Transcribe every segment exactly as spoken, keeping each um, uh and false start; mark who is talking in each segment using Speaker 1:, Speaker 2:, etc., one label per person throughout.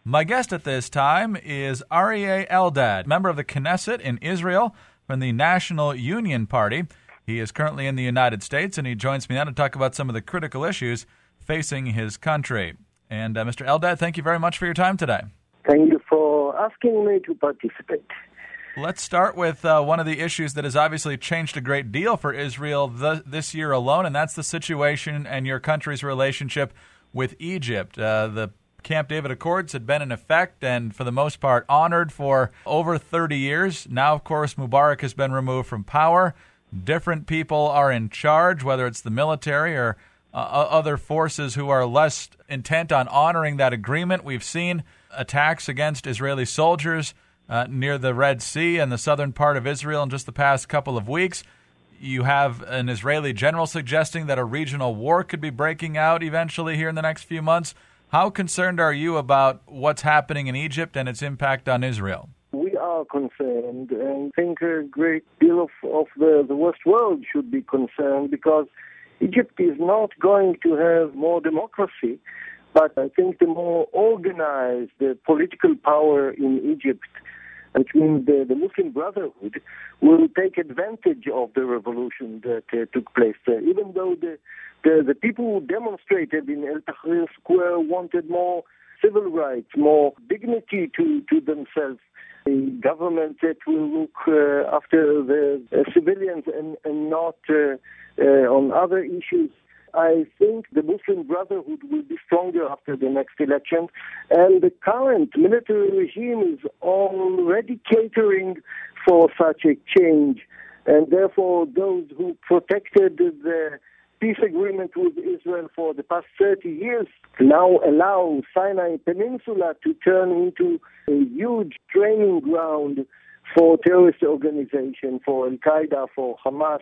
Speaker 1: My guest at this time is Aryeh Eldad, member of the Knesset in Israel from the National Union Party. He is currently in the United States, and he joins me now to talk about some of the critical issues facing his country. And uh, Mister Eldad, thank you very much for your time today.
Speaker 2: Thank you for asking me to participate.
Speaker 1: Let's start with uh, one of the issues that has obviously changed a great deal for Israel th- this year alone, and that's the situation and your country's relationship with Egypt. Uh, the Camp David Accords had been in effect and, for the most part, honored for over thirty years. Now, of course, Mubarak has been removed from power. Different people are in charge, whether it's the military or uh, other forces who are less intent on honoring that agreement. We've seen attacks against Israeli soldiers uh, near the Red Sea and the southern part of Israel in just the past couple of weeks. You have an Israeli general suggesting that a regional war could be breaking out eventually here in the next few months. How concerned are you about what's happening in Egypt and its impact on Israel?
Speaker 2: We are concerned, and I think a great deal of, of the, the West world should be concerned, because Egypt is not going to have more democracy, but I think the more organized the political power in Egypt, which means the, the Muslim Brotherhood, will take advantage of the revolution that uh, took place there. Even though the, the, the people who demonstrated in El Tahrir Square wanted more civil rights, more dignity to, to themselves, a government that will look uh, after the uh, civilians and, and not uh, uh, on other issues. I think the Muslim Brotherhood will be stronger after the next election, and the current military regime is already catering for such a change, and therefore those who protected the peace agreement with Israel for the past thirty years now allow Sinai Peninsula to turn into a huge training ground for terrorist organizations, for Al-Qaeda, for Hamas,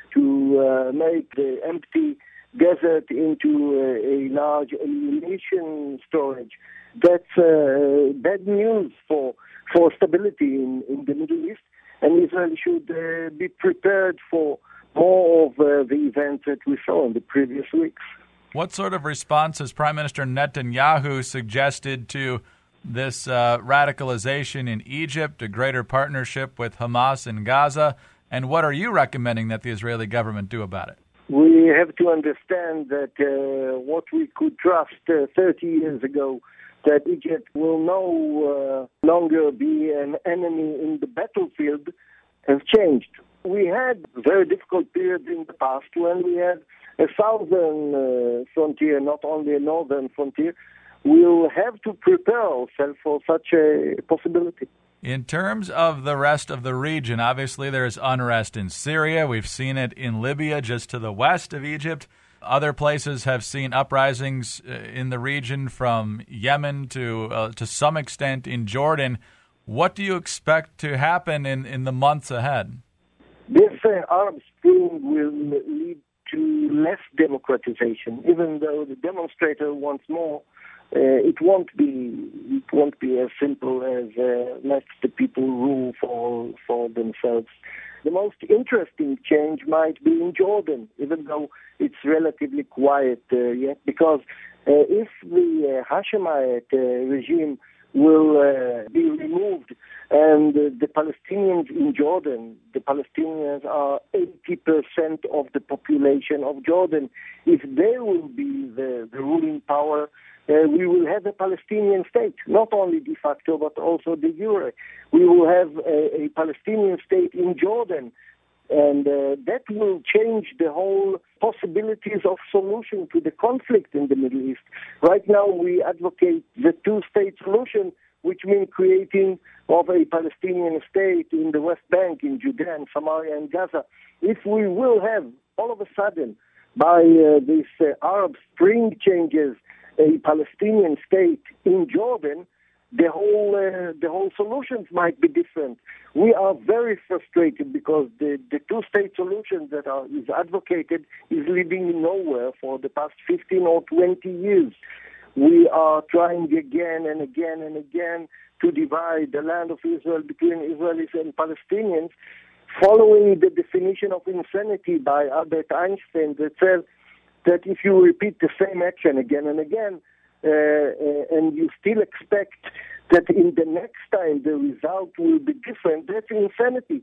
Speaker 2: to uh, make the empty desert into uh, a large ammunition storage. That's uh, bad news for for stability in, in the Middle East, and Israel should uh, be prepared for more of uh, the events that we saw in the previous weeks.
Speaker 1: What sort of response has Prime Minister Netanyahu suggested to this uh, radicalization in Egypt, a greater partnership with Hamas in Gaza, and what are you recommending that the Israeli government do about it?
Speaker 2: We have to understand that uh, what we could trust uh, thirty years ago, that Egypt will no uh, longer be an enemy in the battlefield, has changed. We had very difficult periods in the past when we had a southern uh, frontier, not only a northern frontier. We'll have to prepare ourselves for such a possibility.
Speaker 1: In terms of the rest of the region, obviously there is unrest in Syria. We've seen it in Libya, just to the west of Egypt. Other places have seen uprisings in the region, from Yemen to uh, to some extent in Jordan. What do you expect to happen in, in the months ahead?
Speaker 2: This uh, Arab Spring will lead to less democratization, even though the demonstrator wants more. Uh, it won't be it won't be as simple as uh, let the people rule for for themselves. The most interesting change might be in Jordan, even though it's relatively quiet uh, yet, because uh, if the uh, Hashemite uh, regime will uh, be removed, and uh, the Palestinians in Jordan, the Palestinians are eighty percent of the population of Jordan. If they will be the, the ruling power, uh, we will have a Palestinian state, not only de facto, but also de jure. We will have a, a Palestinian state in Jordan, and uh, that will change the whole possibilities of solution to the conflict in the Middle East. Right now, we advocate the two-state solution, which means creating of a Palestinian state in the West Bank, in Judea and Samaria and Gaza. If we will have, all of a sudden, by uh, this uh, Arab Spring changes, a Palestinian state in Jordan, the whole uh, the whole solutions might be different. We are very frustrated because the, the two-state solution that are, is advocated is leading nowhere for the past fifteen or twenty years. We are trying again and again and again to divide the land of Israel between Israelis and Palestinians, following the definition of insanity by Albert Einstein that says that if you repeat the same action again and again, uh, uh, and you still expect that in the next time the result will be different, that's insanity.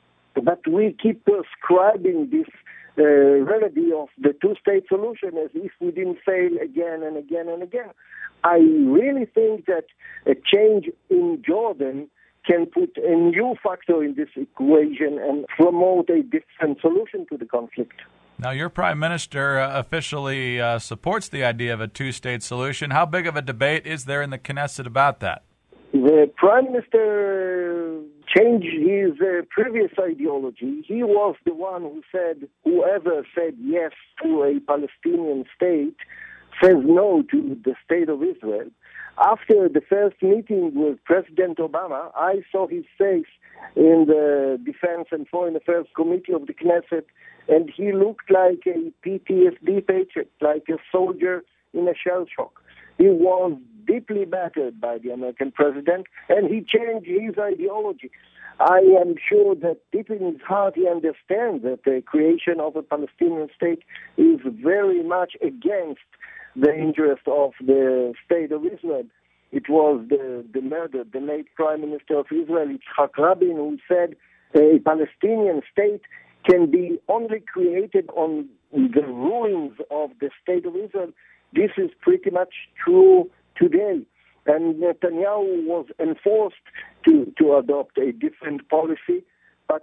Speaker 2: But we keep prescribing this uh, remedy of the two-state solution as if we didn't fail again and again and again. I really think that a change in Jordan can put a new factor in this equation and promote a different solution to the conflict.
Speaker 1: Now, your prime minister uh, officially uh, supports the idea of a two-state solution. How big of a debate is there in the Knesset about that?
Speaker 2: The prime minister changed his uh, previous ideology. He was the one who said whoever said yes to a Palestinian state says no to the state of Israel. After the first meeting with President Obama, I saw his face in the Defense and Foreign Affairs Committee of the Knesset, and he looked like a P T S D patient, like a soldier in a shell shock. He was deeply battered by the American president, and he changed his ideology. I am sure that deep in his heart he understands that the creation of a Palestinian state is very much against the interest of the state of Israel. It was the, the murder, the late Prime Minister of Israel, Yitzhak Rabin, who said a Palestinian state can be only created on the ruins of the state of Israel. This is pretty much true today. And Netanyahu was enforced to, to adopt a different policy. But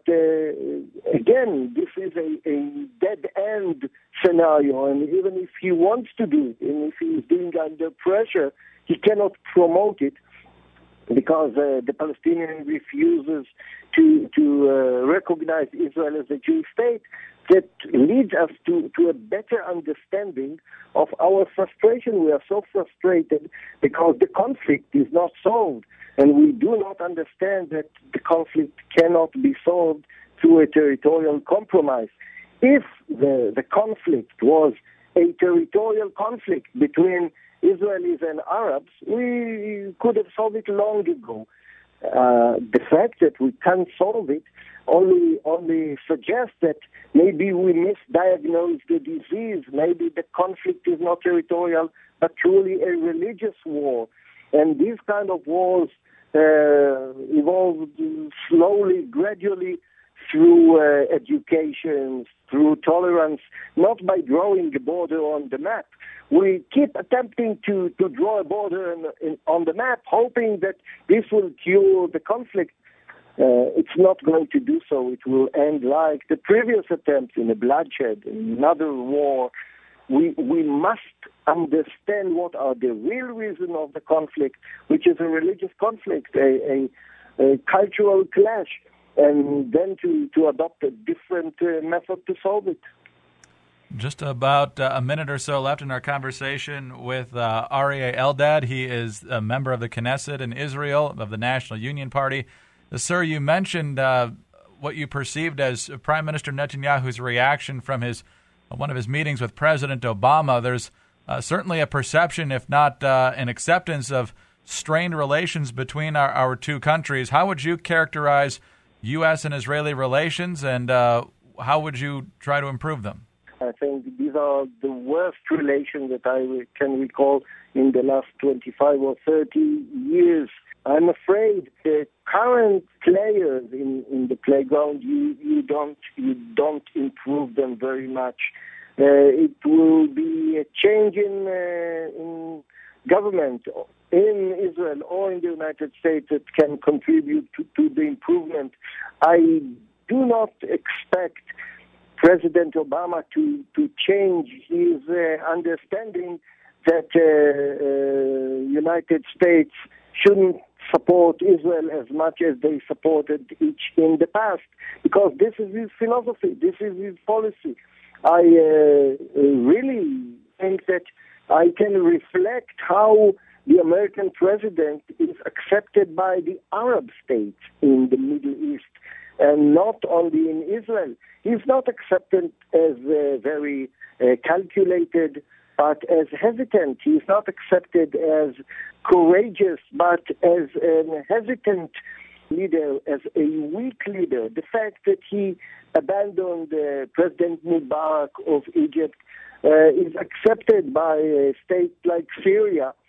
Speaker 2: uh, again, this is a, a dead-end scenario, and even if he wants to do it, and if he is doing under pressure, he cannot promote it because uh, the Palestinian refuses to, to uh, recognize Israel as a Jewish state. That leads us to, to a better understanding of our frustration. We are so frustrated because the conflict is not solved. And we do not understand that the conflict cannot be solved through a territorial compromise. If the, the conflict was a territorial conflict between Israelis and Arabs, we could have solved it long ago. Uh, the fact that we can't solve it only only suggests that maybe we misdiagnosed the disease. Maybe the conflict is not territorial, but truly a religious war. And these kind of wars uh, evolved slowly, gradually, through uh, education, through tolerance, not by drawing a border on the map. We keep attempting to, to draw a border in, in, on the map, hoping that this will cure the conflict. Uh, it's not going to do so. It will end like the previous attempts in a bloodshed, in another war. We we must understand what are the real reasons of the conflict, which is a religious conflict, a, a, a cultural clash, and then to, to adopt a different uh, method to solve it.
Speaker 1: Just about uh, a minute or so left in our conversation with uh, Aryeh Eldad. He is a member of the Knesset in Israel, of the National Union Party. Uh, sir, you mentioned uh, what you perceived as Prime Minister Netanyahu's reaction from his uh, one of his meetings with President Obama. There's uh, certainly a perception, if not uh, an acceptance, of strained relations between our, our two countries. How would you characterize U S and Israeli relations, and uh, how would you try to improve them?
Speaker 2: I think these are the worst relations that I can recall in the last twenty-five or thirty years. I'm afraid the current players in, in the playground, you, you don't you don't improve them very much. Uh, it will be a change in, uh, in government in Israel or in the United States that can contribute to, to the improvement. I do not expect President Obama to, to change his uh, understanding that uh, uh, United States shouldn't support Israel as much as they supported each in the past, because this is his philosophy, this is his policy. I uh, really think that I can reflect how the American president is accepted by the Arab states in the Middle East, and not only in Israel. He's not accepted as uh, very uh, calculated, but as hesitant. He's not accepted as courageous, but as a hesitant leader, as a weak leader. The fact that he abandoned uh, President Mubarak of Egypt uh, is accepted by a state like Syria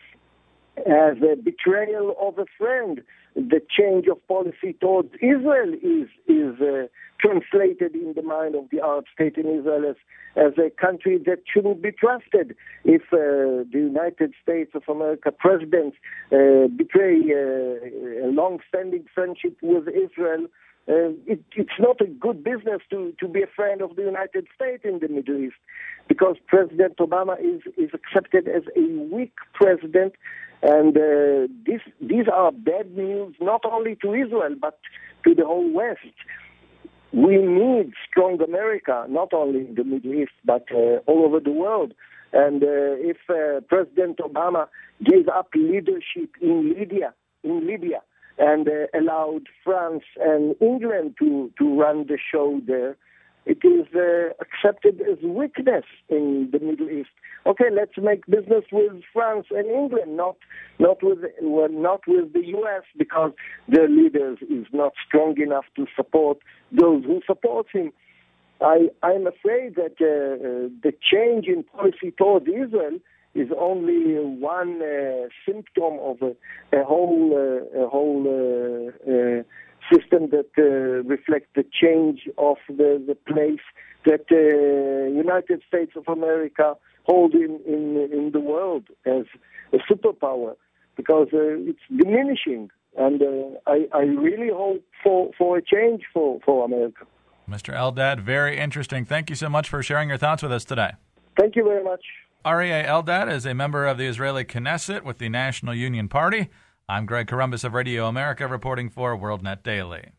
Speaker 2: as a betrayal of a friend. The change of policy towards Israel is is uh, translated in the mind of the Arab state in Israel as, as a country that shouldn't be trusted. If uh, the United States of America president uh, betray uh, a long-standing friendship with Israel, uh, it, it's not a good business to, to be a friend of the United States in the Middle East, because President Obama is, is accepted as a weak president. And uh, this, these are bad news not only to Israel, but to the whole West. We need strong America, not only in the Middle East, but uh, all over the world. And uh, if uh, President Obama gave up leadership in Libya, in Libya, and uh, allowed France and England to, to run the show there, it is uh, accepted as weakness in the Middle East. Okay, let's make business with France and England, not not with well, not with the U S, because their leaders is not strong enough to support those who support him. I I'm afraid that uh, uh, the change in policy toward Israel is only one uh, symptom of a, a whole uh, a whole uh, uh, system that uh, reflects the change of the, the place that uh, United States of America hold in, in, in the world as a superpower, because uh, it's diminishing. And uh, I, I really hope for, for a change for, for America.
Speaker 1: Mister Eldad, very interesting. Thank you so much for sharing your thoughts with us today.
Speaker 2: Thank you very much.
Speaker 1: Aryeh Eldad is a member of the Israeli Knesset with the National Union Party. I'm Greg Corombos of Radio America reporting for WorldNet Daily.